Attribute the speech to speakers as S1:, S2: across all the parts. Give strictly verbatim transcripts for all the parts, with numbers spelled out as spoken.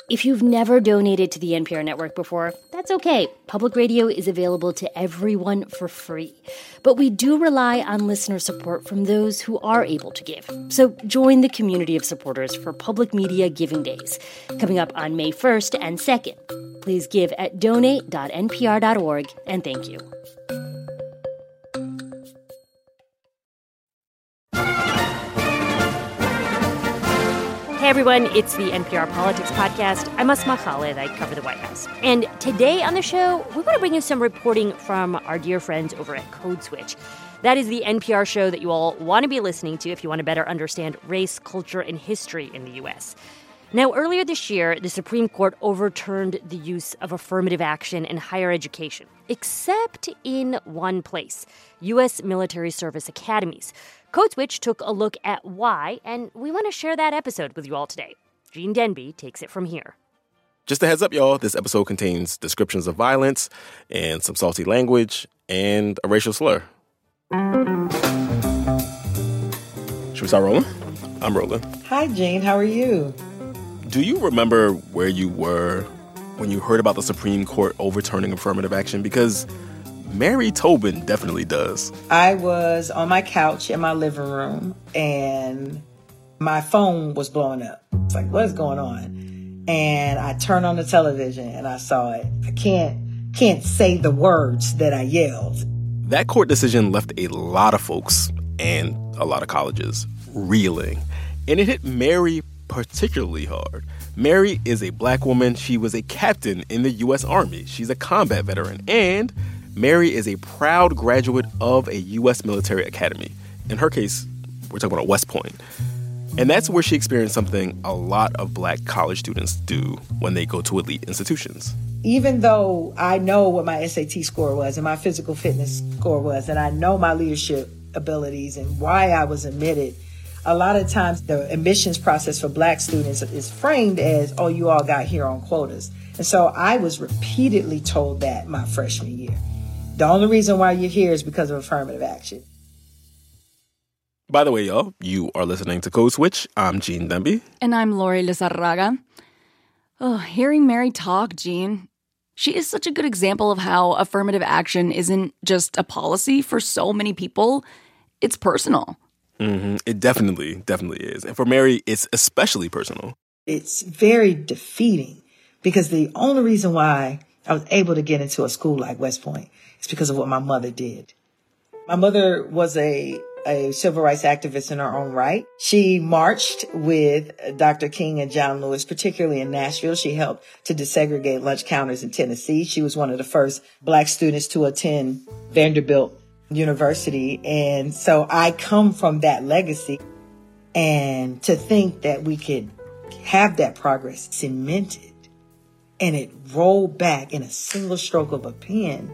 S1: If you've never donated to the N P R network before, that's okay. Public radio is available to everyone for free. But we do rely on listener support from those who are able to give. So join the community of supporters for Public Media Giving Days, coming up on May first and second. Please give at donate dot n p r dot org, and thank you. Hey everyone, it's the N P R Politics Podcast. I'm Asma Khalid. I cover the White House. And today on the show, we want to bring you some reporting from our dear friends over at Code Switch. That is the N P R show that you all want to be listening to if you want to better understand race, culture, and history in the U S. Now, earlier this year, the Supreme Court overturned the use of affirmative action in higher education, except in one place, U S military service academies. Code Switch took a look at why, and we want to share that episode with you all today. Gene Denby takes it from here.
S2: Just a heads up, y'all, this episode contains descriptions of violence and some salty language and a racial slur. Should we start rolling? I'm rolling.
S3: Hi, Gene. How are you?
S2: Do you remember where you were when you heard about the Supreme Court overturning affirmative action? Because Mary Tobin definitely does.
S3: I was on my couch in my living room, and my phone was blowing up. It's like, what is going on? And I turned on the television, and I saw it. I can't can't say the words that I yelled.
S2: That court decision left a lot of folks, and a lot of colleges, reeling. And it hit Mary particularly hard. Mary is a black woman. She was a captain in the U S Army. She's a combat veteran, and Mary is a proud graduate of a U S military academy. In her case, we're talking about West Point. And that's where she experienced something a lot of black college students do when they go to elite institutions.
S3: Even though I know what my S A T score was and my physical fitness score was, and I know my leadership abilities and why I was admitted, a lot of times the admissions process for black students is framed as, oh, you all got here on quotas. And so I was repeatedly told that my freshman year. The only reason why you're here is because of affirmative action.
S2: By the way, y'all, you are listening to Code Switch. I'm Gene Demby.
S4: And I'm Lori Lizarraga. Oh, hearing Mary talk, Gene, she is such a good example of how affirmative action isn't just a policy for so many people. It's personal.
S2: Mm-hmm. It definitely, definitely is. And for Mary, it's especially personal.
S3: It's very defeating because the only reason why I was able to get into a school like West Point is because of what my mother did. My mother was a, a civil rights activist in her own right. She marched with Doctor King and John Lewis, particularly in Nashville. She helped to desegregate lunch counters in Tennessee. She was one of the first black students to attend Vanderbilt University. And so I come from that legacy. And to think that we could have that progress cemented and it rolled back in a single stroke of a pen.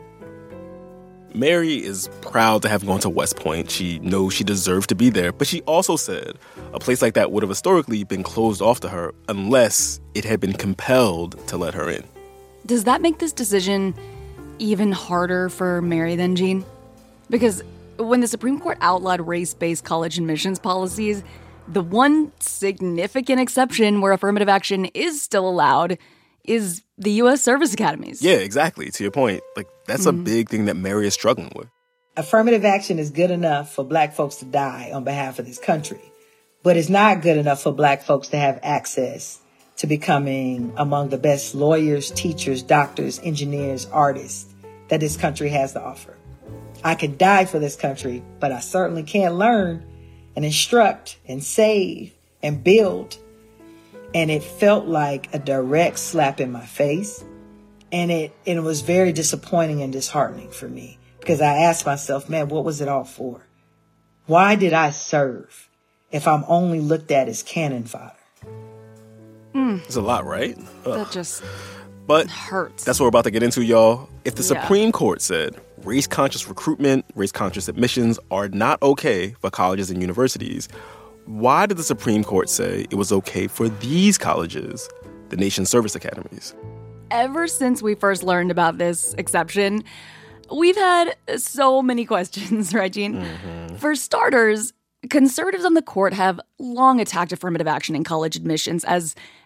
S2: Mary is proud to have gone to West Point. She knows she deserved to be there, but she also said a place like that would have historically been closed off to her unless it had been compelled to let her in.
S4: Does that make this decision even harder for Mary then, Gene? Because when the Supreme Court outlawed race-based college admissions policies, the one significant exception where affirmative action is still allowed is the U S service academies.
S2: Yeah, exactly. To your point, like that's mm-hmm. a big thing that Mary is struggling with.
S3: Affirmative action is good enough for black folks to die on behalf of this country, but it's not good enough for black folks to have access to becoming among the best lawyers, teachers, doctors, engineers, artists that this country has to offer. I could die for this country, but I certainly can't learn and instruct and save and build. And it felt like a direct slap in my face. And it, and it was very disappointing and disheartening for me because I asked myself, man, what was it all for? Why did I serve if I'm only looked at as cannon fodder?
S4: Mm.
S2: It's a lot, right? Ugh.
S4: That just
S2: but
S4: hurts.
S2: That's what we're about to get into, y'all. If the
S4: Yeah.
S2: Supreme Court said race-conscious recruitment, race-conscious admissions are not okay for colleges and universities, why did the Supreme Court say it was okay for these colleges, the nation's service academies?
S4: Ever since we first learned about this exception, we've had so many questions, right, Gene?
S2: Mm-hmm.
S4: For starters, conservatives on the court have long attacked affirmative action in college admissions as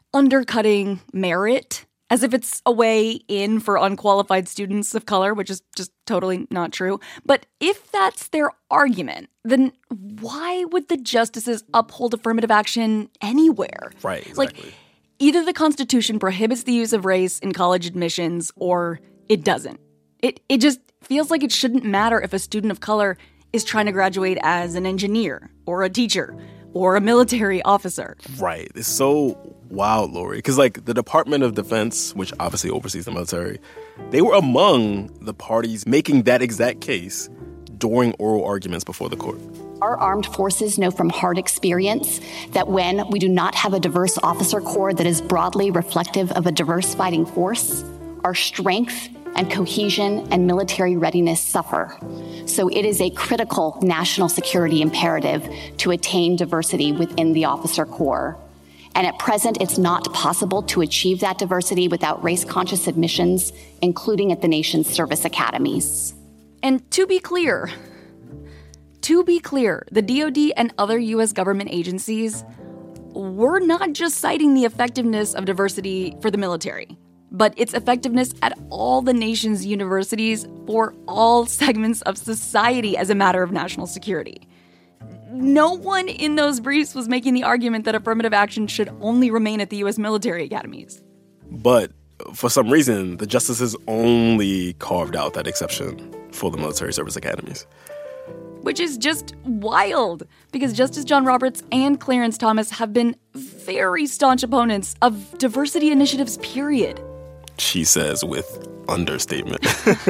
S4: undercutting merit as if it's a way in for unqualified students of color, which is just totally not true. But if that's their argument, then why would the justices uphold affirmative action anywhere?
S2: Right, exactly.
S4: Like, either the Constitution prohibits the use of race in college admissions or it doesn't. It it just feels like it shouldn't matter if a student of color is trying to graduate as an engineer or a teacher or a military officer.
S2: Right. It's so wild, Lori. Because, like, the Department of Defense, which obviously oversees the military, they were among the parties making that exact case during oral arguments before the court.
S5: Our armed forces know from hard experience that when we do not have a diverse officer corps that is broadly reflective of a diverse fighting force, our strength and cohesion and military readiness suffer. So it is a critical national security imperative to attain diversity within the officer corps. And at present, it's not possible to achieve that diversity without race-conscious admissions, including at the nation's service academies.
S4: And to be clear, to be clear, the D O D and other U S government agencies were not just citing the effectiveness of diversity for the military, but its effectiveness at all the nation's universities for all segments of society as a matter of national security. No one in those briefs was making the argument that affirmative action should only remain at the U S military academies.
S2: But for some reason, the justices only carved out that exception for the military service academies.
S4: Which is just wild, because Justice John Roberts and Clarence Thomas have been very staunch opponents of diversity initiatives, period.
S2: She says with understatement.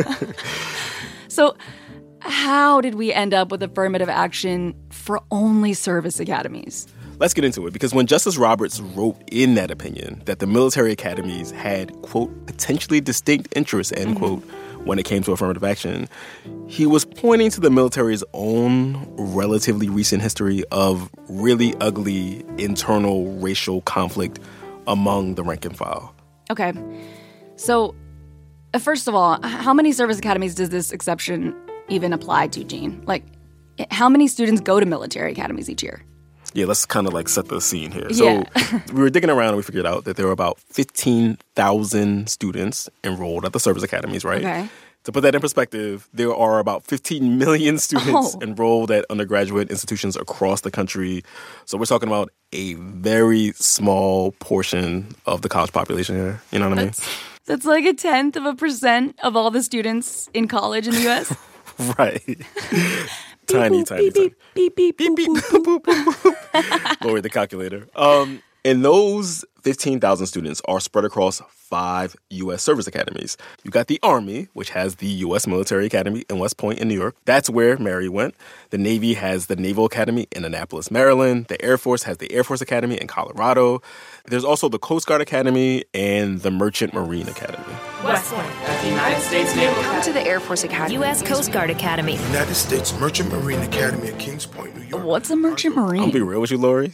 S4: So how did we end up with affirmative action for only service academies?
S2: Let's get into it, because when Justice Roberts wrote in that opinion that the military academies had, quote, potentially distinct interests, end mm-hmm. quote, when it came to affirmative action, he was pointing to the military's own relatively recent history of really ugly internal racial conflict among the rank and file.
S4: Okay. So, uh, first of all, how many service academies does this exception even apply to, Gene? Like, how many students go to military academies each year?
S2: Yeah, let's kind of like set the scene here. So
S4: yeah.
S2: we were digging around and we figured out that there were about fifteen thousand students enrolled at the service academies, right?
S4: Okay.
S2: To put that in perspective, there are about fifteen million students
S4: oh.
S2: enrolled at undergraduate institutions across the country. So we're talking about a very small portion of the college population here. You know what
S4: that's,
S2: I mean?
S4: That's like a tenth of a percent of all the students in college in the U S
S2: Right. Tiny, tiny, tiny.
S4: Beep, beep, beep, beep, boop, boop, boop.
S2: Lower the calculator. Um, and those fifteen thousand students are spread across five U S service academies. You got the Army, which has the U S Military Academy in West Point in New York. That's where Mary went. The Navy has the Naval Academy in Annapolis, Maryland. The Air Force has the Air Force Academy in Colorado. There's also the Coast Guard Academy and the Merchant Marine Academy.
S6: West Point at the United States Naval Academy.
S7: Come to the Air Force Academy.
S8: U S Coast Guard Academy.
S9: United States Merchant Marine Academy at Kings Point, New York.
S4: What's a Merchant Marine?
S2: I'll be real with you, Lori.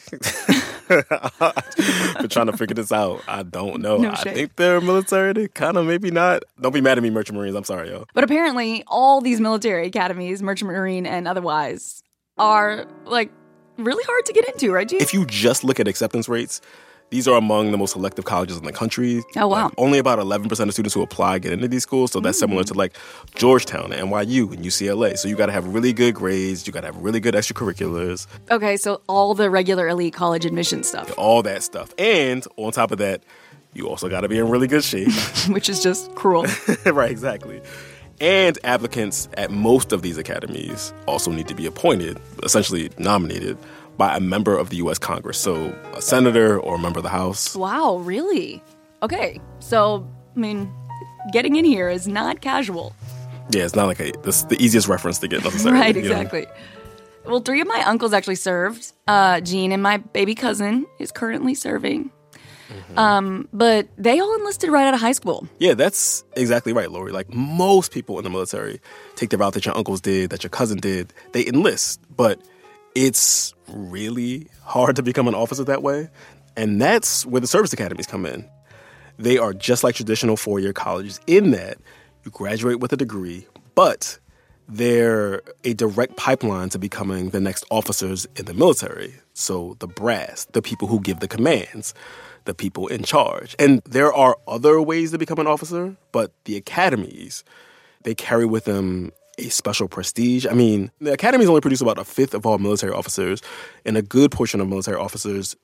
S2: Been trying to figure this out. I don't know.
S4: No
S2: I
S4: shade.
S2: think they're military. They kind of, maybe not. Don't be mad at me, Merchant Marines. I'm sorry, yo.
S4: But apparently, all these military academies, Merchant Marine and otherwise, are, like, really hard to get into, right, Gene?
S2: If you just look at acceptance rates, these are among the most selective colleges in the country.
S4: Oh, wow.
S2: Like, only about eleven percent of students who apply get into these schools. So that's mm. similar to like Georgetown, N Y U, and U C L A. So you got to have really good grades. You got to have really good extracurriculars.
S4: Okay, so all the regular elite college admission stuff.
S2: All that stuff. And on top of that, you also got to be in really good shape.
S4: Which is just cruel.
S2: Right, exactly. And applicants at most of these academies also need to be appointed, essentially nominated, by a member of the U S Congress. So a senator or a member of the House.
S4: Wow, really? Okay, so, I mean, getting in here is not casual.
S2: Yeah, it's not like a, this the easiest reference to get necessarily.
S4: Right, exactly. You know? Well, three of my uncles actually served. Uh, Gene and my baby cousin is currently serving. Mm-hmm. Um, but they all enlisted right out of high school.
S2: Yeah, that's exactly right, Lori. Like most people in the military take the route that your uncles did, that your cousin did. They enlist, but it's really hard to become an officer that way. And that's where the service academies come in. They are just like traditional four-year colleges in that you graduate with a degree, but they're a direct pipeline to becoming the next officers in the military. So the brass, the people who give the commands the people in charge. And there are other ways to become an officer, but the academies, they carry with them a special prestige. I mean, the academies only produce about a fifth of all military officers, and a good portion of military officers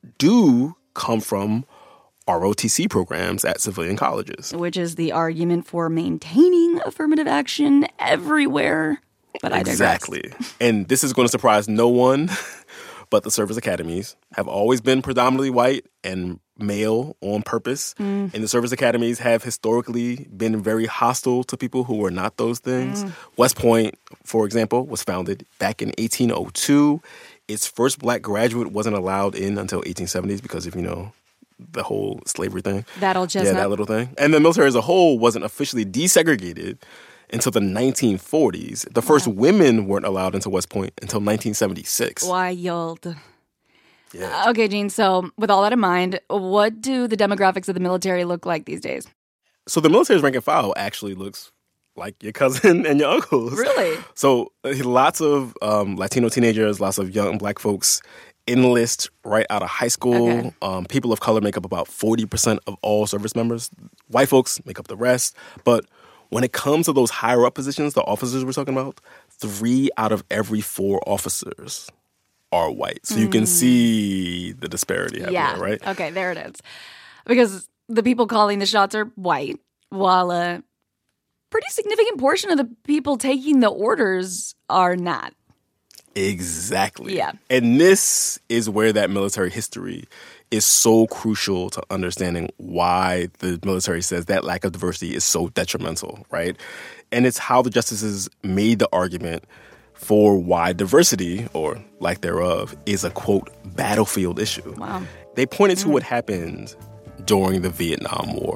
S2: do come from R O T C programs at civilian colleges.
S4: Which is the argument for maintaining affirmative action everywhere. But I digress.
S2: Exactly. And this is going to surprise no one, but the service academies have always been predominantly white and male on purpose. Mm. And the service academies have historically been very hostile to people who were not those things. Mm. West Point, for example, was founded back in eighteen oh two. Its first black graduate wasn't allowed in until eighteen seventies because of, you know, the whole slavery thing.
S4: That old chestnut.
S2: Yeah, that little thing. And the military as a whole wasn't officially desegregated until the nineteen forties. The first wow. women weren't allowed into West Point until nineteen seventy-six.
S4: Wild.
S2: Yeah.
S4: Okay, Gene, so with all that in mind, what do the demographics of the military look like these days?
S2: So the military's rank and file actually looks like your cousin and your uncles.
S4: Really?
S2: So lots of um, Latino teenagers, lots of young black folks enlist right out of high school. Okay. Um, people of color make up about forty percent of all service members. White folks make up the rest. But when it comes to those higher up positions, the officers we're talking about, three out of every four officers are white. So mm. you can see the disparity happening,
S4: yeah.
S2: right?
S4: Okay, there it is. Because the people calling the shots are white, while a pretty significant portion of the people taking the orders are not.
S2: Exactly.
S4: Yeah.
S2: And this is where that military history is so crucial to understanding why the military says that lack of diversity is so detrimental, right? And it's how the justices made the argument for why diversity, or lack thereof, is a, quote, battlefield issue.
S4: Wow.
S2: They pointed to
S4: mm.
S2: what happened during the Vietnam War.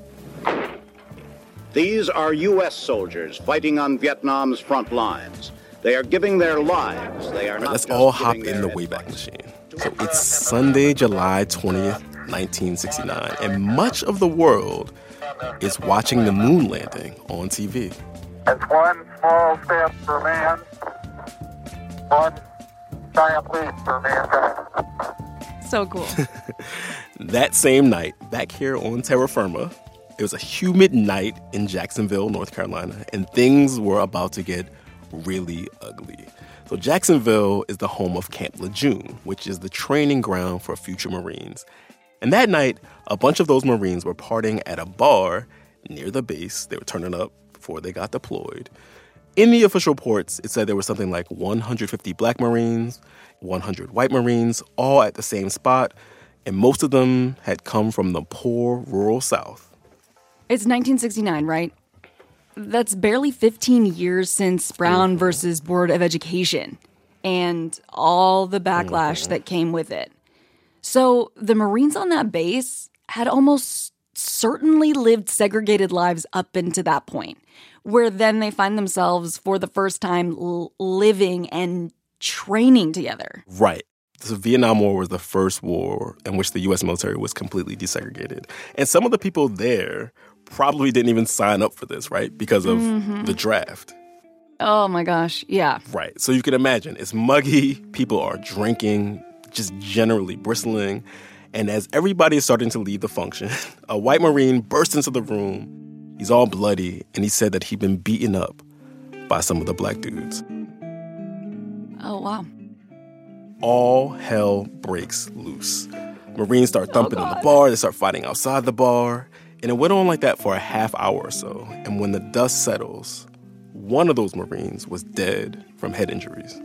S7: These are U S soldiers fighting on Vietnam's front lines. They are giving their lives. They are
S2: right,
S7: not
S2: let's
S7: just
S2: all hop
S7: giving
S2: in the Wayback Machine. So it's Sunday, July twentieth, nineteen sixty-nine, and much of the world is watching the moon landing on T V.
S8: It's one small step for man, one giant leap for mankind.
S4: So cool.
S2: That same night, back here on terra firma, it was a humid night in Jacksonville, North Carolina, and things were about to get really ugly. So Jacksonville is the home of Camp Lejeune, which is the training ground for future Marines. And that night, a bunch of those Marines were partying at a bar near the base. They were turning up before they got deployed. In the official reports, it said there was something like one hundred fifty black Marines, one hundred white Marines, all at the same spot, and most of them had come from the poor rural South.
S4: It's nineteen sixty-nine, right? That's barely fifteen years since Brown versus Board of Education and all the backlash mm-hmm. that came with it. So the Marines on that base had almost certainly lived segregated lives up into that point, where then they find themselves for the first time l- living and training together.
S2: Right. The Vietnam War was the first war in which the U S military was completely desegregated. And some of the people there probably didn't even sign up for this, right? Because of mm-hmm. the draft.
S4: Oh my gosh, yeah.
S2: Right. So you can imagine, it's muggy, people are drinking, just generally bristling. And as everybody is starting to leave the function, a white Marine bursts into the room. He's all bloody, and he said that he'd been beaten up by some of the black dudes.
S4: Oh, wow.
S2: All hell breaks loose. Marines start thumping oh, in the bar, they start fighting outside the bar. And it went on like that for a half hour or so. And when the dust settles, one of those Marines was dead from head injuries.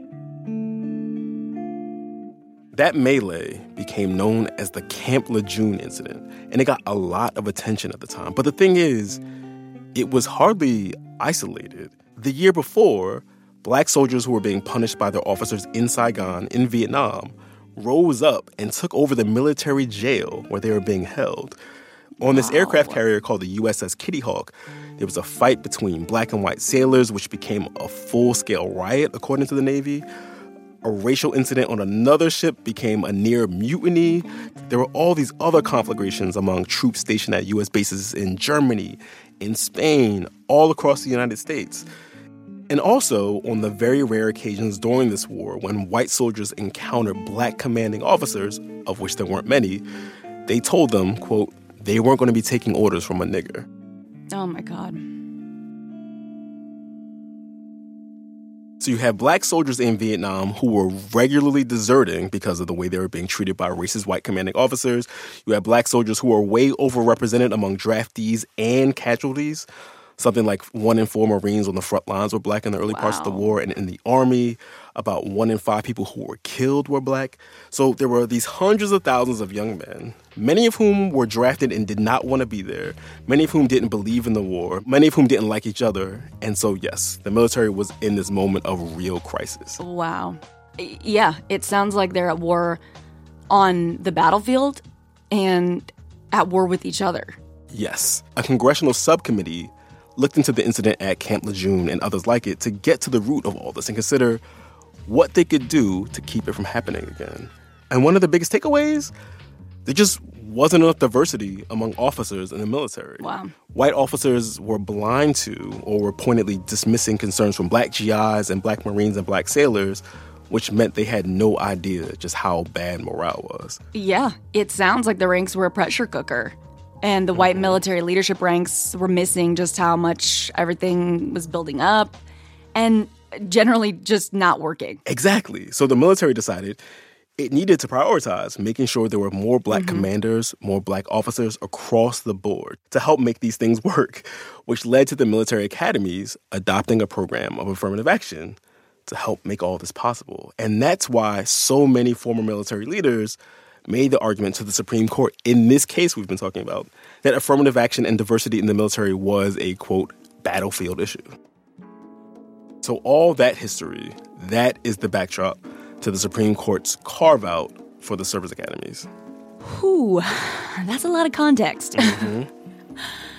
S2: That melee became known as the Camp Lejeune incident, and it got a lot of attention at the time. But the thing is, it was hardly isolated. The year before, black soldiers who were being punished by their officers in Saigon, in Vietnam, rose up and took over the military jail where they were being held. On this wow. aircraft carrier called the U S S Kitty Hawk, there was a fight between black and white sailors, which became a full-scale riot, according to the Navy. A racial incident on another ship became a near mutiny. There were all these other conflagrations among troops stationed at U S bases in Germany, in Spain, all across the United States. And also, on the very rare occasions during this war when white soldiers encountered black commanding officers, of which there weren't many, they told them, quote, they weren't going to be taking orders from a nigger.
S4: Oh, my God.
S2: So you have black soldiers in Vietnam who were regularly deserting because of the way they were being treated by racist white commanding officers. You have black soldiers who were way overrepresented among draftees and casualties. Something like one in four Marines on the front lines were black in the early wow. parts of the war. And in the Army, about one in five people who were killed were black. So there were these hundreds of thousands of young men, many of whom were drafted and did not want to be there, many of whom didn't believe in the war, many of whom didn't like each other. And so, yes, the military was in this moment of real crisis.
S4: Wow. Yeah, it sounds like they're at war on the battlefield and at war with each other.
S2: Yes. A congressional subcommittee looked into the incident at Camp Lejeune and others like it to get to the root of all this and consider what they could do to keep it from happening again. And one of the biggest takeaways, there just wasn't enough diversity among officers in the military.
S4: Wow.
S2: White officers were blind to or were pointedly dismissing concerns from black G Is and black Marines and black sailors, which meant they had no idea just how bad morale was.
S4: Yeah, it sounds like the ranks were a pressure cooker. And the white military leadership ranks were missing just how much everything was building up and generally just not working.
S2: Exactly. So the military decided it needed to prioritize making sure there were more black mm-hmm. commanders, more black officers across the board to help make these things work, which led to the military academies adopting a program of affirmative action to help make all this possible. And that's why so many former military leaders made the argument to the Supreme Court, in this case we've been talking about, that affirmative action and diversity in the military was a, quote, battlefield issue. So all that history, that is the backdrop to the Supreme Court's carve-out for the service academies.
S4: Whew, that's a lot of context. Mm-hmm.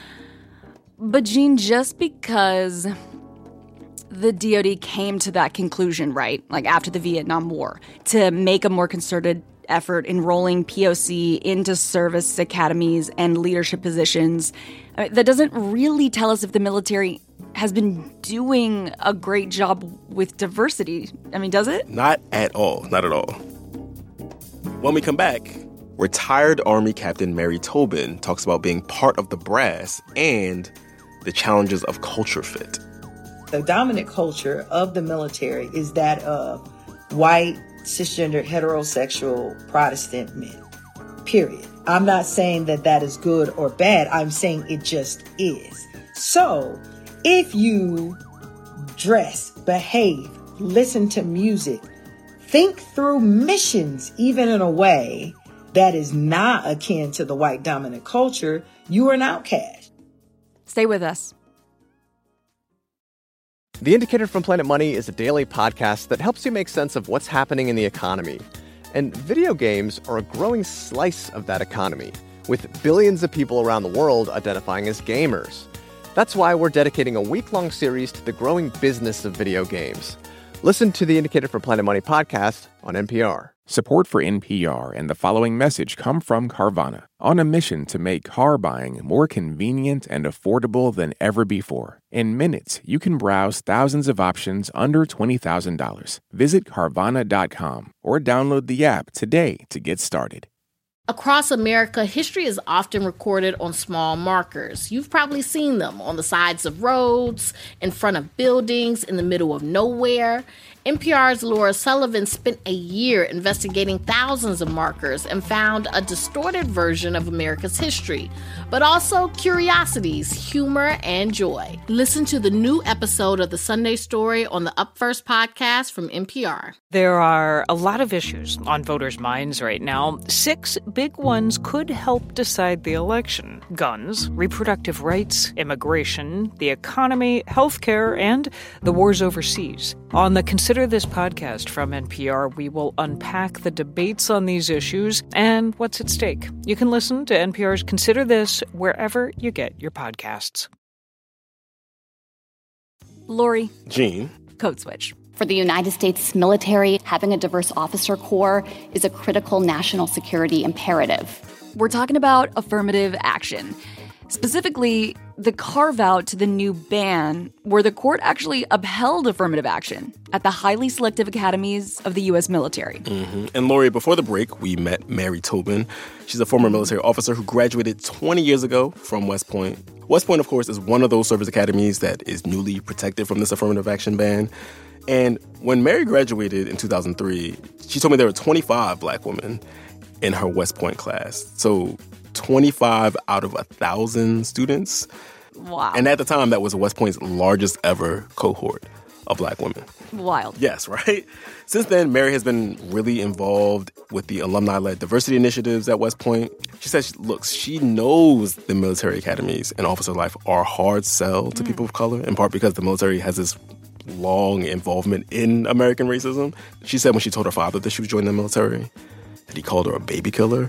S4: But Gene, just because the D O D came to that conclusion, right, like after the Vietnam War, to make a more concerted effort enrolling P O C into service academies and leadership positions, I mean, that doesn't really tell us if the military has been doing a great job with diversity. I mean, does it?
S2: Not at all. Not at all. When we come back, retired Army Captain Mary Tobin talks about being part of the brass and the challenges of culture fit.
S3: The dominant culture of the military is that of white, cisgender, heterosexual Protestant men, period. I'm not saying that that is good or bad. I'm saying it just is. So if you dress, behave, listen to music, think through missions, even in a way that is not akin to the white dominant culture, you are an outcast.
S4: Stay with us.
S10: The Indicator from Planet Money is a daily podcast that helps you make sense of what's happening in the economy. And video games are a growing slice of that economy, with billions of people around the world identifying as gamers. That's why we're dedicating a week-long series to the growing business of video games. Listen to the Indicator from Planet Money podcast on N P R.
S11: Support for N P R and the following message come from Carvana, on a mission to make car buying more convenient and affordable than ever before. In minutes, you can browse thousands of options under twenty thousand dollars. Visit Carvana dot com or download the app today to get started.
S12: Across America, history is often recorded on small markers. You've probably seen them on the sides of roads, in front of buildings, in the middle of nowhere. N P R's Laura Sullivan spent a year investigating thousands of markers and found a distorted version of America's history, but also curiosities, humor, and joy. Listen to the new episode of The Sunday Story on the Up First podcast from N P R.
S13: There are a lot of issues on voters' minds right now. Six big ones could help decide the election: guns, reproductive rights, immigration, the economy, healthcare, and the wars overseas. On the Consider This podcast from N P R, we will unpack the debates on these issues and what's at stake. You can listen to N P R's Consider This wherever you get your podcasts.
S4: Lori.
S2: Gene.
S4: Code Switch.
S5: For the United States military, having a diverse officer corps is a critical national security imperative.
S4: We're talking about affirmative action. Specifically, the carve-out to the new ban, where the court actually upheld affirmative action at the highly selective academies of the U S military.
S2: Mm-hmm. And Lori, before the break, we met Mary Tobin. She's a former military officer who graduated twenty years ago from West Point. West Point, of course, is one of those service academies that is newly protected from this affirmative action ban. And when Mary graduated in two thousand three, she told me there were twenty-five black women in her West Point class. So twenty-five out of one thousand students.
S4: Wow.
S2: And at the time, that was West Point's largest ever cohort of black women.
S4: Wild.
S2: Yes, right? Since then, Mary has been really involved with the alumni-led diversity initiatives at West Point. She says, look, she knows the military academies and officer life are a hard sell to mm. people of color, in part because the military has this long involvement in American racism. She said when she told her father that she was joining the military, that he called her a baby killer.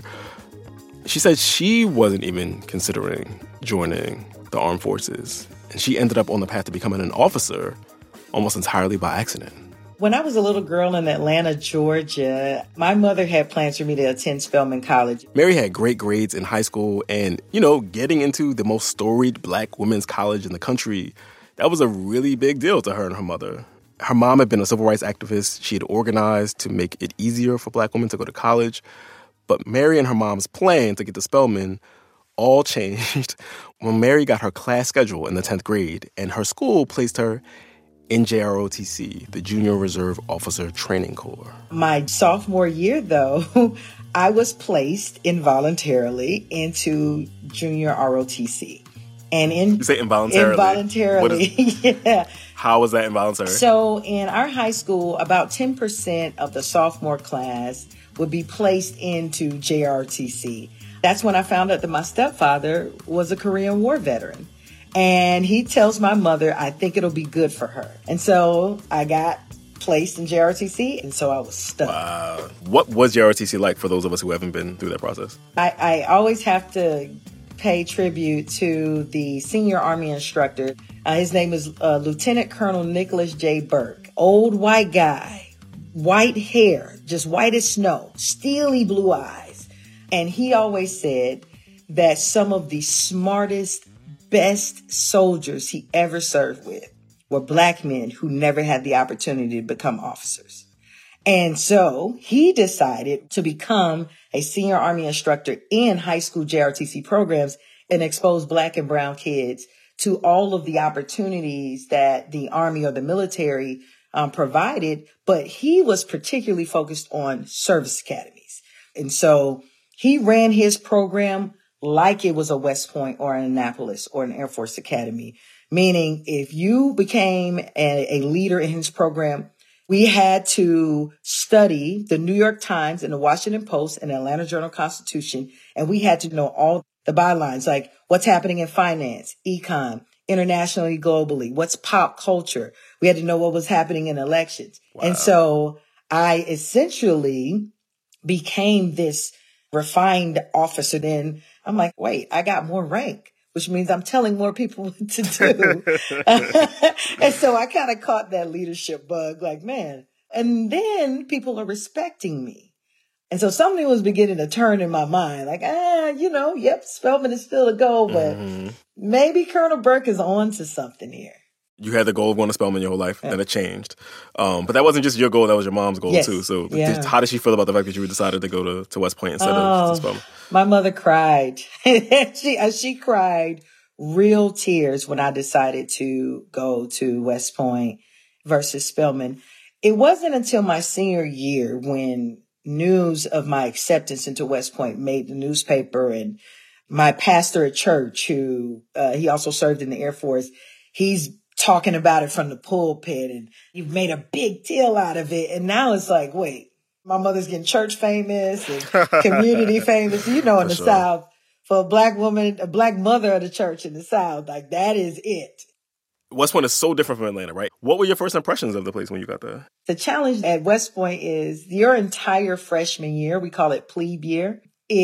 S2: She said she wasn't even considering joining the armed forces, and she ended up on the path to becoming an officer almost entirely by accident.
S3: When I was a little girl in Atlanta, Georgia, my mother had plans for me to attend Spelman College.
S2: Mary had great grades in high school, and, you know, getting into the most storied black women's college in the country, that was a really big deal to her and her mother. Her mom had been a civil rights activist. She had organized to make it easier for black women to go to college. But Mary and her mom's plan to get to Spelman all changed when Mary got her class schedule in the tenth grade, and her school placed her in J R O T C, the Junior Reserve Officer Training Corps.
S3: My sophomore year, though, I was placed involuntarily into Junior R O T C. And in,
S2: you say involuntarily?
S3: Involuntarily, is, yeah.
S2: How was that involuntary?
S3: So in our high school, about ten percent of the sophomore class would be placed into J R O T C. That's when I found out that my stepfather was a Korean War veteran. And he tells my mother, I think it'll be good for her. And so I got placed in J R O T C, and so I was stuck.
S2: Wow. What was J R O T C like for those of us who haven't been through that process?
S3: I, I always have to pay tribute to the senior Army instructor. Uh, his name is uh, Lieutenant Colonel Nicholas J. Burke. Old white guy, white hair, just white as snow, steely blue eyes. And he always said that some of the smartest, best soldiers he ever served with were black men who never had the opportunity to become officers. And so he decided to become a senior Army instructor in high school J R O T C programs and expose black and brown kids to all of the opportunities that the Army or the military um, provided. But he was particularly focused on service academies. And so he ran his program like it was a West Point or an Annapolis or an Air Force Academy, meaning if you became a, a leader in his program, we had to study the New York Times and the Washington Post and the Atlanta Journal-Constitution, and we had to know all the bylines, like what's happening in finance, econ, internationally, globally, what's pop culture. We had to know what was happening in elections. Wow. And so I essentially became this refined officer. Then I'm like, wait, I got more rank, which means I'm telling more people what to do. And so I kind of caught that leadership bug, like, man. And then people are respecting me. And so something was beginning to turn in my mind, like, ah, you know, yep, Spelman is still a goal, but mm-hmm. maybe Colonel Burke is on to something here.
S2: You had the goal of going to Spelman your whole life, yeah. and it changed. Um, but that wasn't just your goal, that was your mom's goal,
S3: yes.
S2: too. So
S3: yeah.
S2: did, how did she feel about the fact that you decided to go to, to West Point instead oh, of to Spelman?
S3: My mother cried. she, she cried real tears when I decided to go to West Point versus Spelman. It wasn't until my senior year when news of my acceptance into West Point made the newspaper, and my pastor at church, who uh, he also served in the Air Force, he's talking about it from the pulpit, and you've made a big deal out of it. And now it's like, wait, my mother's getting church famous and community famous. You know, in for the sure. South, for a black woman, a black mother of the church in the South, like that is it.
S2: West Point is so different from Atlanta, right? What were your first impressions of the place when you got there?
S3: The challenge at West Point is your entire freshman year, we call it plebe year,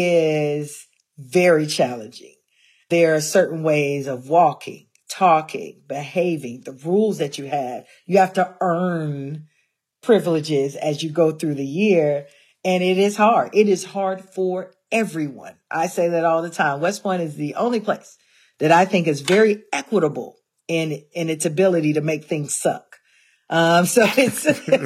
S3: is very challenging. There are certain ways of walking, talking, behaving, the rules that you have. You have to earn privileges as you go through the year. And it is hard. It is hard for everyone. I say that all the time. West Point is the only place that I think is very equitable in, in its ability to make things suck. Um, so it's,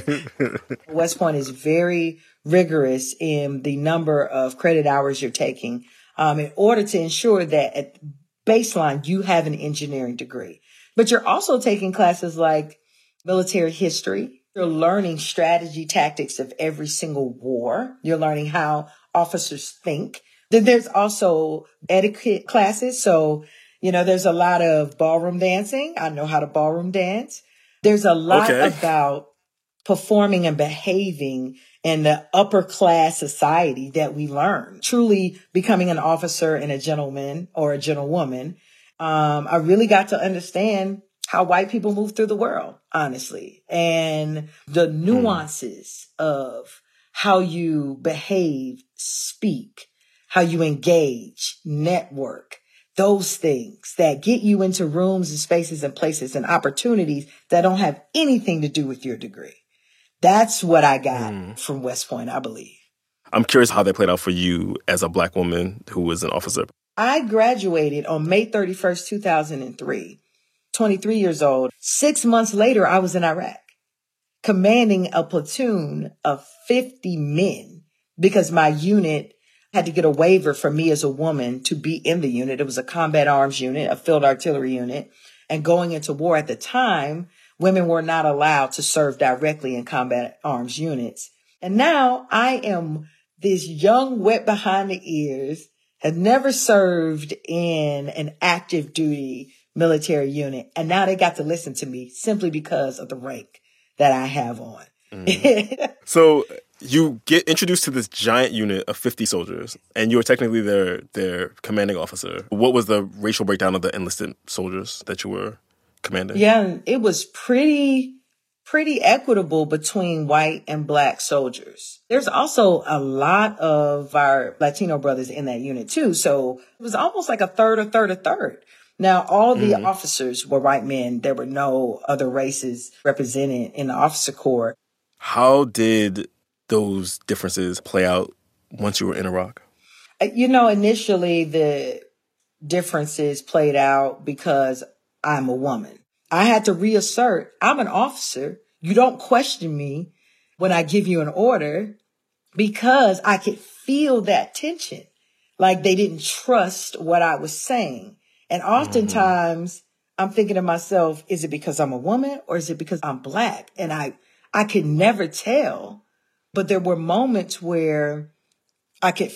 S3: West Point is very rigorous in the number of credit hours you're taking, um, in order to ensure that at baseline, you have an engineering degree. But you're also taking classes like military history. You're learning strategy tactics of every single war. You're learning how officers think. Then there's also etiquette classes. So, you know, there's a lot of ballroom dancing. I know how to ballroom dance. There's a lot okay. about performing and behaving in the upper class society that we learn. Truly becoming an officer and a gentleman or a gentlewoman. Um, I really got to understand how white people move through the world, honestly, and the nuances mm. of how you behave, speak, how you engage, network, those things that get you into rooms and spaces and places and opportunities that don't have anything to do with your degree. That's what I got mm. from West Point, I believe.
S2: I'm curious how that played out for you as a Black woman who was an officer.
S3: I graduated on May thirty-first, two thousand three, twenty-three years old. Six months later, I was in Iraq, commanding a platoon of fifty men because my unit had to get a waiver for me as a woman to be in the unit. It was a combat arms unit, a field artillery unit. And going into war at the time, women were not allowed to serve directly in combat arms units. And now I am this young, wet behind the ears, had never served in an active duty military unit. And now they got to listen to me simply because of the rank that I have on.
S2: Mm. So you get introduced to this giant unit of fifty soldiers, and you were technically their their commanding officer. What was the racial breakdown of the enlisted soldiers that you were commanding?
S3: Yeah, it was pretty, pretty equitable between white and Black soldiers. There's also a lot of our Latino brothers in that unit too. So it was almost like a third, a third, a third. Now, all the mm. officers were white men. There were no other races represented in the officer corps.
S2: How did those differences play out once you were in Iraq?
S3: You know, initially the differences played out because I'm a woman. I had to reassert, I'm an officer. You don't question me when I give you an order, because I could feel that tension. Like they didn't trust what I was saying. And oftentimes mm-hmm. I'm thinking to myself, is it because I'm a woman or is it because I'm Black? And I, I could never tell, but there were moments where I could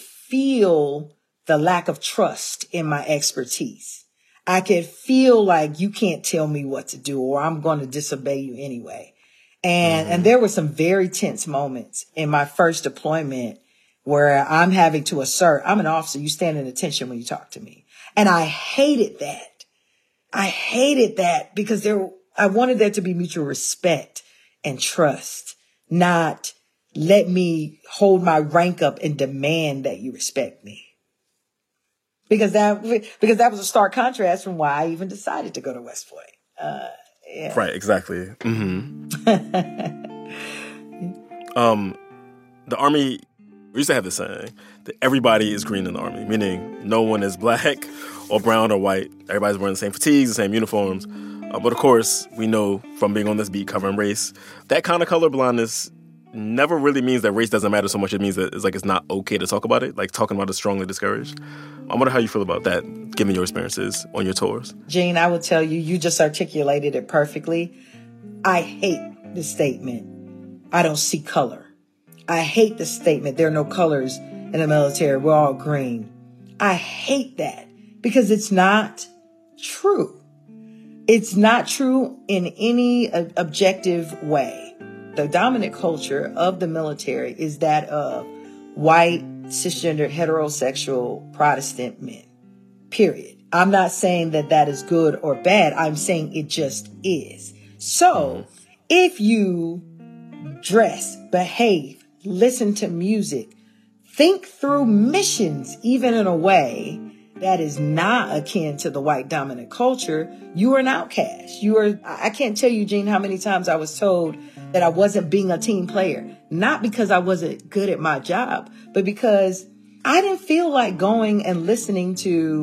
S3: feel the lack of trust in my expertise. I could feel like you can't tell me what to do or I'm going to disobey you anyway. And, mm-hmm. and there were some very tense moments in my first deployment where I'm having to assert, I'm an officer, you stand in attention when you talk to me. And I hated that. I hated that because there, I wanted there to be mutual respect and trust, not let me hold my rank up and demand that you respect me. Because that, because that was a stark contrast from why I even decided to go to West Point. Uh, yeah.
S2: Right, exactly. Mm-hmm. um, the Army, we used to have this saying that everybody is green in the Army, meaning no one is Black or brown or white. Everybody's wearing the same fatigues, the same uniforms. Uh, but of course, we know from being on this beat covering race, that kind of colorblindness never really means that race doesn't matter so much. It means that it's like it's not okay to talk about it. Like talking about it is strongly discouraged. I wonder how you feel about that, given your experiences on your tours.
S3: Gene, I will tell you, you just articulated it perfectly. I hate the statement, I don't see color. I hate the statement, there are no colors in the military, we're all green. I hate that because it's not true. It's not true in any uh, objective way. The dominant culture of the military is that of white, cisgender, heterosexual Protestant men, period. I'm not saying that that is good or bad. I'm saying it just is. So if you dress, behave, listen to music, think through missions, even in a way that is not akin to the white dominant culture, you are an outcast. You are, I can't tell you, Gene, how many times I was told that I wasn't being a team player, not because I wasn't good at my job, but because I didn't feel like going and listening to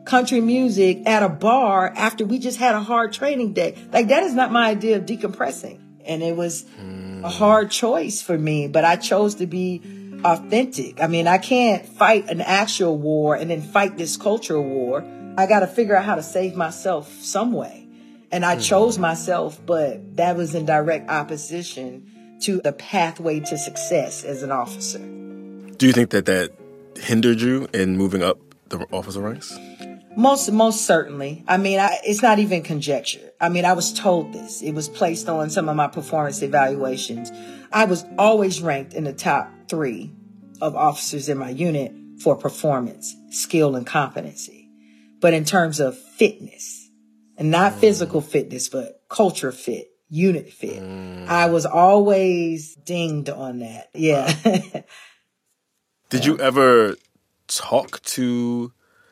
S3: country music at a bar after we just had a hard training day. Like, that is not my idea of decompressing. And it was a hard choice for me, but I chose to be authentic. I mean, I can't fight an actual war and then fight this cultural war. I got to figure out how to save myself some way. And I chose myself, but that was in direct opposition to the pathway to success as an officer.
S2: Do you think that that hindered you in moving up the officer ranks?
S3: Most, most certainly. I mean, I, it's not even conjecture. I mean, I was told this. It was placed on some of my performance evaluations. I was always ranked in the top three of officers in my unit for performance, skill, and competency. But in terms of fitness, and not physical fitness, but culture fit, unit fit, mm. I was always dinged on that. Yeah.
S2: Did you ever talk to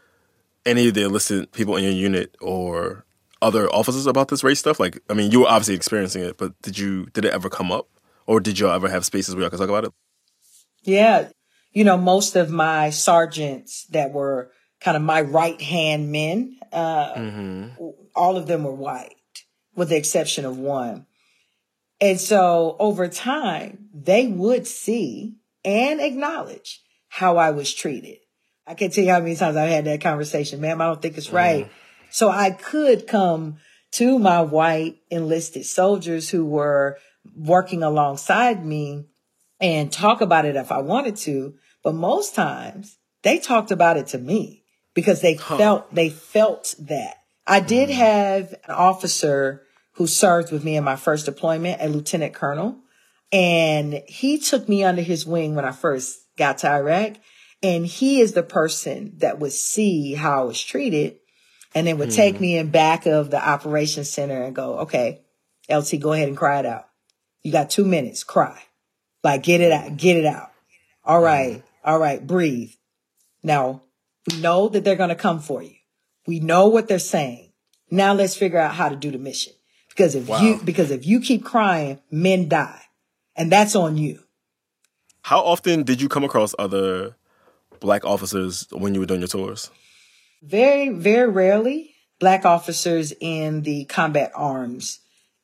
S2: any of the enlisted people in your unit or other officers about this race stuff? Like, I mean, you were obviously experiencing it, but did you, did it ever come up? Or did y'all ever have spaces where y'all could talk about it?
S3: Yeah. You know, most of my sergeants that were kind of my right-hand men, uh, mm-hmm. all of them were white, with the exception of one. And so over time, they would see and acknowledge how I was treated. I can't tell you how many times I've had that conversation. Ma'am, I don't think it's right. Mm. So I could come to my white enlisted soldiers who were working alongside me and talk about it if I wanted to. But most times they talked about it to me because they huh. felt, they felt that. I did mm. have an officer who served with me in my first deployment, a lieutenant colonel, and he took me under his wing when I first got to Iraq. And he is the person that would see how I was treated and then would mm. take me in back of the operations center and go, okay, L T, go ahead and cry it out. You got two minutes, cry. Like, get it out, get it out. All right, mm. all right, breathe. Now, we know that they're going to come for you. We know what they're saying. Now let's figure out how to do the mission. Because if wow. you, because if you keep crying, men die. And that's on you.
S2: How often did you come across other Black officers when you were doing your tours?
S3: Very, very rarely. Black officers in the combat arms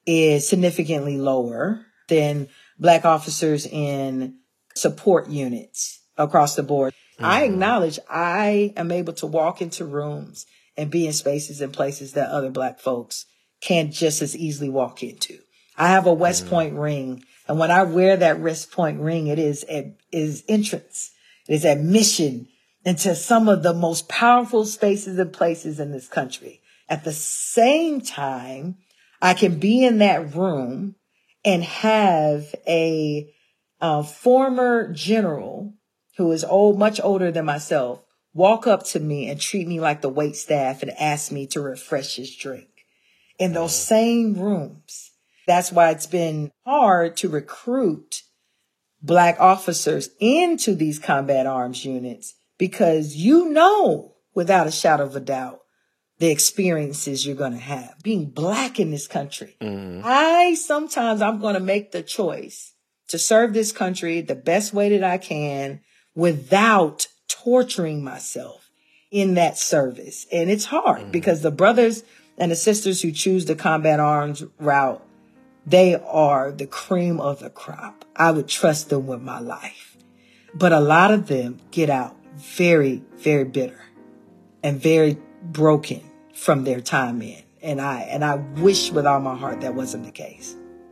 S3: is significantly lower than Black officers in support units across the board. Mm-hmm. I acknowledge I am able to walk into rooms and be in spaces and places that other Black folks can't just as easily walk into. I have a West mm-hmm. Point ring, and when I wear that West Point ring, it is a, is entrance. It is admission into some of the most powerful spaces and places in this country. At the same time, I can be in that room and have a, a former general who is old, much older than myself, walk up to me and treat me like the wait staff and ask me to refresh his drink in those same rooms. That's why it's been hard to recruit Black officers into these combat arms units, because you know, without a shadow of a doubt, the experiences you're going to have being Black in this country. Mm. I sometimes I'm going to make the choice to serve this country the best way that I can without torturing myself in that service. And it's hard mm. because the brothers and the sisters who choose the combat arms route, they are the cream of the crop. I would trust them with my life. But a lot of them get out very, very bitter and very broken from their time in. And I, and I wish with all my heart that wasn't the case.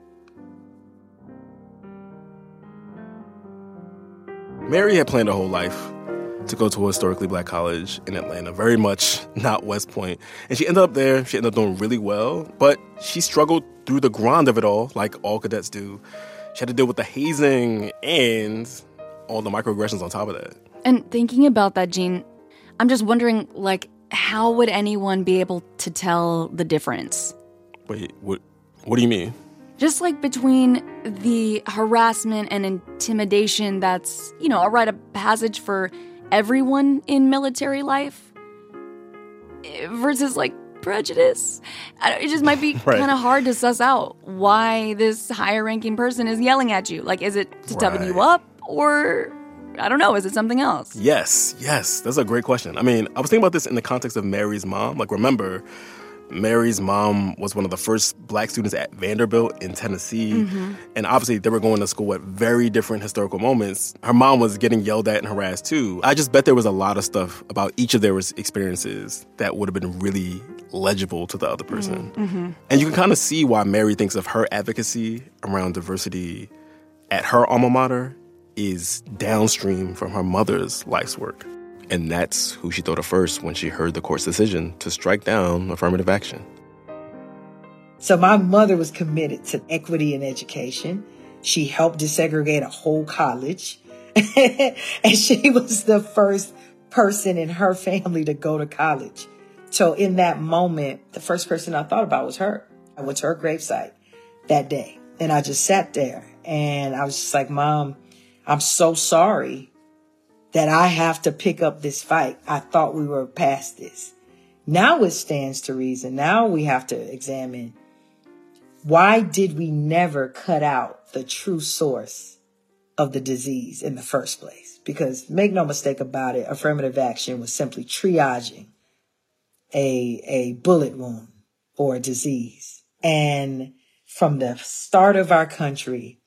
S2: Mary had planned her whole life to go to a historically Black college in Atlanta, very much not West Point. And she ended up there. She ended up doing really well, but she struggled through the grind of it all, like all cadets do. She had to deal with the hazing and all the microaggressions on top of that.
S4: And thinking about that, Gene, I'm just wondering, like, how would anyone be able to tell the difference?
S2: Wait, what, what do you mean?
S4: Just like between the harassment and intimidation that's, you know, a rite of passage for everyone in military life versus, like, prejudice. It just might be right. kind of hard to suss out why this higher ranking person is yelling at you. Like, is it to toughen right. you up, or I don't know, is it something else?
S2: Yes, yes. That's a great question. I mean, I was thinking about this in the context of Mary's mom. Like, remember, Mary's mom was one of the first black students at Vanderbilt in Tennessee. Mm-hmm. And obviously, they were going to school at very different historical moments. Her mom was getting yelled at and harassed, too. I just bet there was a lot of stuff about each of their experiences that would have been really legible to the other person.
S4: Mm-hmm.
S2: And you can kind of see why Mary thinks of her advocacy around diversity at her alma mater is downstream from her mother's life's work. And that's who she thought of first when she heard the court's decision to strike down affirmative action.
S3: So my mother was committed to equity in education. She helped desegregate a whole college. And she was the first person in her family to go to college. So in that moment, the first person I thought about was her. I went to her gravesite that day. And I just sat there and I was just like, Mom, I'm so sorry that I have to pick up this fight. I thought we were past this. Now it stands to reason. Now we have to examine, why did we never cut out the true source of the disease in the first place? Because make no mistake about it, affirmative action was simply triaging a, a bullet wound or a disease. And from the start of our country,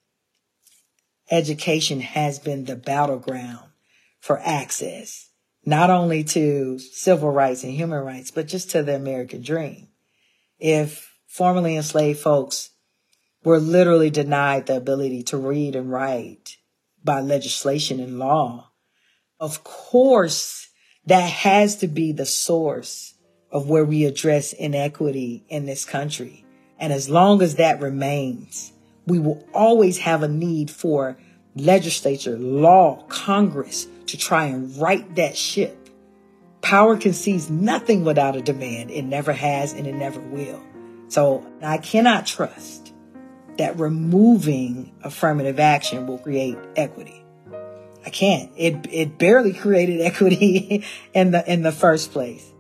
S3: education has been the battleground for access, not only to civil rights and human rights, but just to the American dream. If formerly enslaved folks were literally denied the ability to read and write by legislation and law, of course, that has to be the source of where we address inequity in this country. And as long as that remains, we will always have a need for legislature, law, Congress to try and right that ship. Power concedes nothing without a demand. It never has and it never will. So I cannot trust that removing affirmative action will create equity. I can't. It it barely created equity in the in the first place.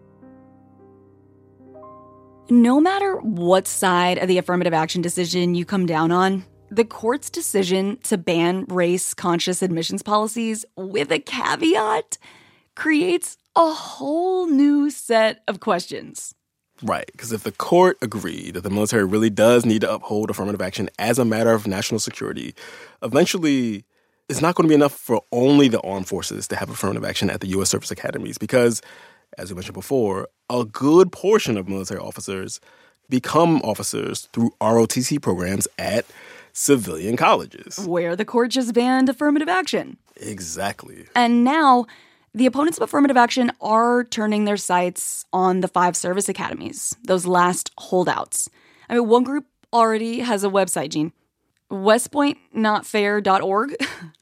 S4: No matter what side of the affirmative action decision you come down on, the court's decision to ban race-conscious admissions policies with a caveat creates a whole new set of questions.
S2: Right, because if the court agreed that the military really does need to uphold affirmative action as a matter of national security, eventually it's not going to be enough for only the armed forces to have affirmative action at the U S service academies because, as we mentioned before, a good portion of military officers become officers through R O T C programs at civilian colleges.
S4: Where the court just banned affirmative action.
S2: Exactly.
S4: And now, the opponents of affirmative action are turning their sights on the five service academies, those last holdouts. I mean, one group already has a website, Gene. west point not fair dot org.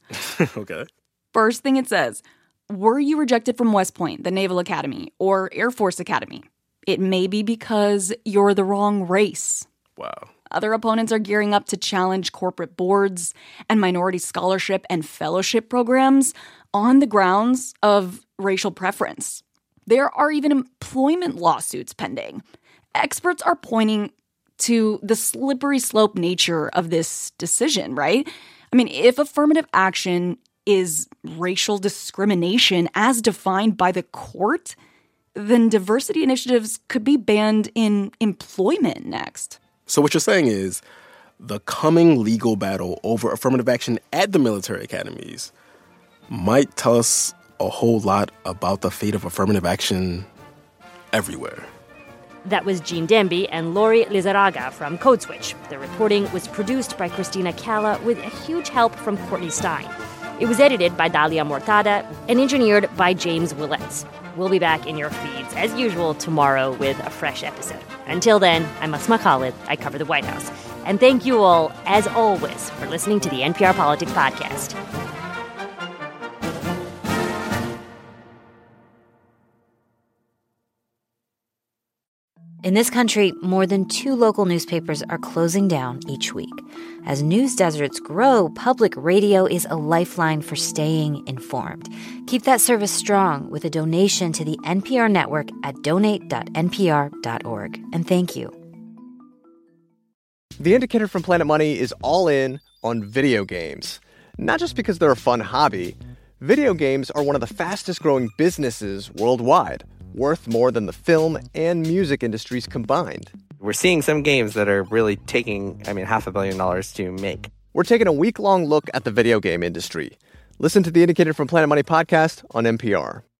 S2: Okay.
S4: First thing it says, were you rejected from West Point, the Naval Academy, or Air Force Academy? It may be because you're the wrong race.
S2: Wow.
S4: Other opponents are gearing up to challenge corporate boards and minority scholarship and fellowship programs on the grounds of racial preference. There are even employment lawsuits pending. Experts are pointing to the slippery slope nature of this decision, right? I mean, if affirmative action is racial discrimination as defined by the court, then diversity initiatives could be banned in employment next.
S2: So what you're saying is the coming legal battle over affirmative action at the military academies might tell us a whole lot about the fate of affirmative action everywhere.
S1: That was Gene Demby and Lori Lizarraga from Code Switch. The reporting was produced by Christina Calla with a huge help from Courtney Stein. It was edited by Dalia Mortada and engineered by James Willets. We'll be back in your feeds, as usual, tomorrow with a fresh episode. Until then, I'm Asma Khalid. I cover the White House. And thank you all, as always, for listening to the N P R Politics Podcast. In this country, more than two local newspapers are closing down each week. As news deserts grow, public radio is a lifeline for staying informed. Keep that service strong with a donation to the N P R network at donate dot n p r dot org. And thank you.
S10: The Indicator from Planet Money is all in on video games. Not just because they're a fun hobby, Video games are one of the fastest growing businesses worldwide, worth more than the film and music industries combined.
S14: We're seeing some games that are really taking, I mean, half a billion dollars to make.
S10: We're taking a week-long look at the video game industry. Listen to the Indicated from Planet Money podcast on N P R.